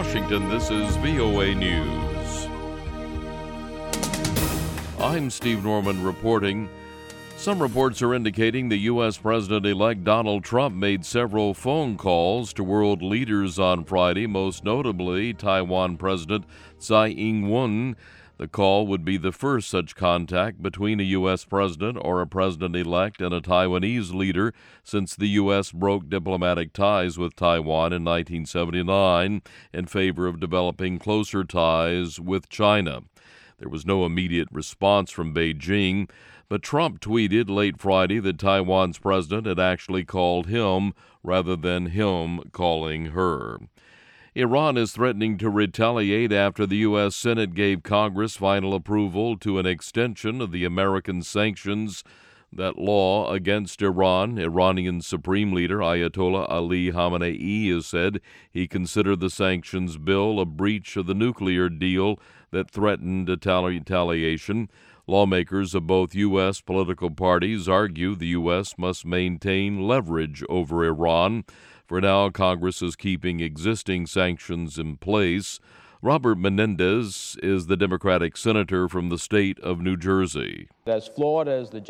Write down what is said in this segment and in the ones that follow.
Washington, this is VOA News. I'm Steve Norman reporting. Some reports are indicating the U.S. President-elect Donald Trump made several phone calls to world leaders on Friday, most notably Taiwan President Tsai Ing-wen. The call would be the first such contact between a U.S. president or a president-elect and a Taiwanese leader since the U.S. broke diplomatic ties with Taiwan in 1979 in favor of developing closer ties with China. There was no immediate response from Beijing, but Trump tweeted late Friday that Taiwan's president had actually called him rather than him calling her. Iran is threatening to retaliate after the U.S. Senate gave Congress final approval to an extension of the American sanctions. That law against Iran, Iranian Supreme Leader Ayatollah Ali Khamenei has said he considered the sanctions bill a breach of the nuclear deal that threatened retaliation. Lawmakers of both U.S. political parties argue the U.S. must maintain leverage over Iran. For now, Congress is keeping existing sanctions in place. Robert Menendez is the Democratic senator from the state of New Jersey. As flawed as the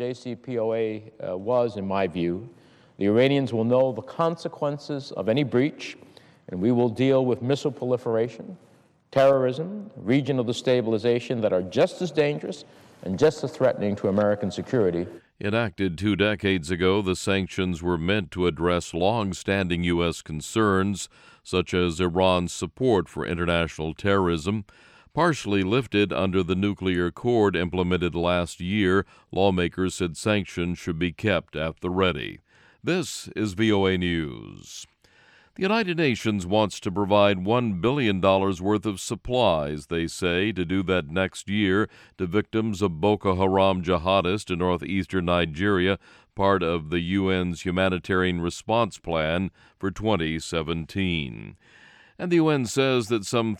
JCPOA was, in my view, the Iranians will know the consequences of any breach, and we will deal with missile proliferation, terrorism, regional destabilization that are just as dangerous and just as threatening to American security. Enacted 2 decades ago, the sanctions were meant to address long-standing U.S. concerns, such as Iran's support for international terrorism. Partially lifted under the nuclear accord implemented last year, lawmakers said sanctions should be kept at the ready. This is VOA News. The United Nations wants to provide $1 billion worth of supplies, they say, to do that next year to victims of Boko Haram jihadists in northeastern Nigeria, part of the UN's humanitarian response plan for 2017. And the UN says that some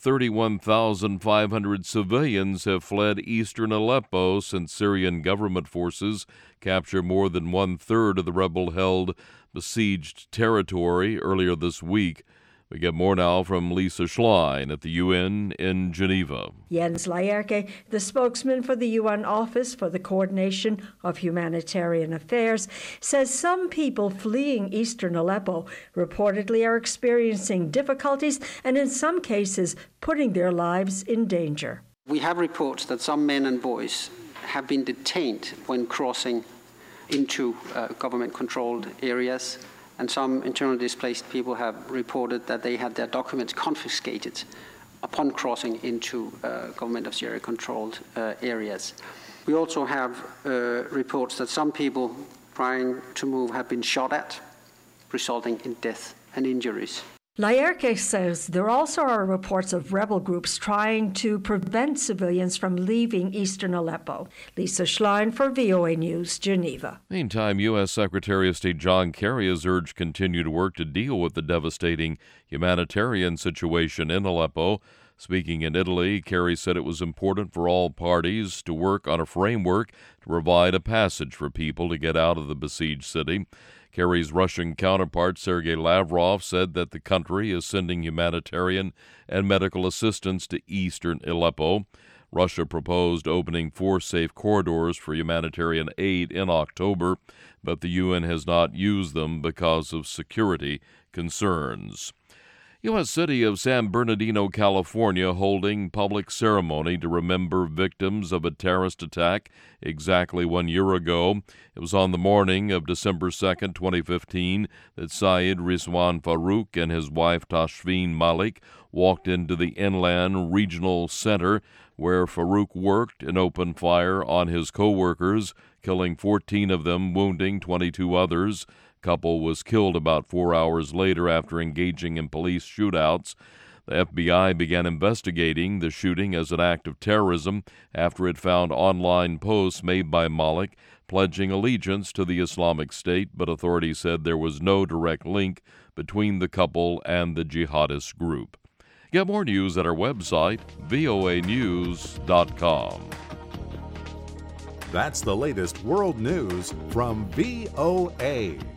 31,500 civilians have fled eastern Aleppo since Syrian government forces captured more than one-third of the rebel-held besieged territory earlier this week. We get more now from Lisa Schlein at the UN in Geneva. Jens Laerke, the spokesman for the UN Office for the Coordination of Humanitarian Affairs, says some people fleeing eastern Aleppo reportedly are experiencing difficulties and in some cases putting their lives in danger. We have reports that some men and boys have been detained when crossing into government-controlled areas, and some internally displaced people have reported that they had their documents confiscated upon crossing into government of Syria-controlled areas. We also have reports that some people trying to move have been shot at, resulting in death and injuries. Laerke says there also are reports of rebel groups trying to prevent civilians from leaving eastern Aleppo. Lisa Schlein for VOA News, Geneva. Meantime, U.S. Secretary of State John Kerry has urged continued work to deal with the devastating humanitarian situation in Aleppo. Speaking in Italy, Kerry said it was important for all parties to work on a framework to provide a passage for people to get out of the besieged city. Kerry's Russian counterpart, Sergei Lavrov, said that the country is sending humanitarian and medical assistance to eastern Aleppo. Russia proposed opening 4 safe corridors for humanitarian aid in October, but the UN has not used them because of security concerns. U.S. city of San Bernardino, California, holding public ceremony to remember victims of a terrorist attack exactly 1 year ago. It was on the morning of December 2nd, 2015, that Syed Rizwan Farouk and his wife Tashfeen Malik walked into the Inland Regional Center where Farouk worked and opened fire on his co-workers, killing 14 of them, wounding 22 others. Couple was killed about 4 hours later after engaging in police shootouts. The FBI began investigating the shooting as an act of terrorism after it found online posts made by Malik pledging allegiance to the Islamic State, but authorities said there was no direct link between the couple and the jihadist group. Get more news at our website, voanews.com. That's the latest world news from VOA.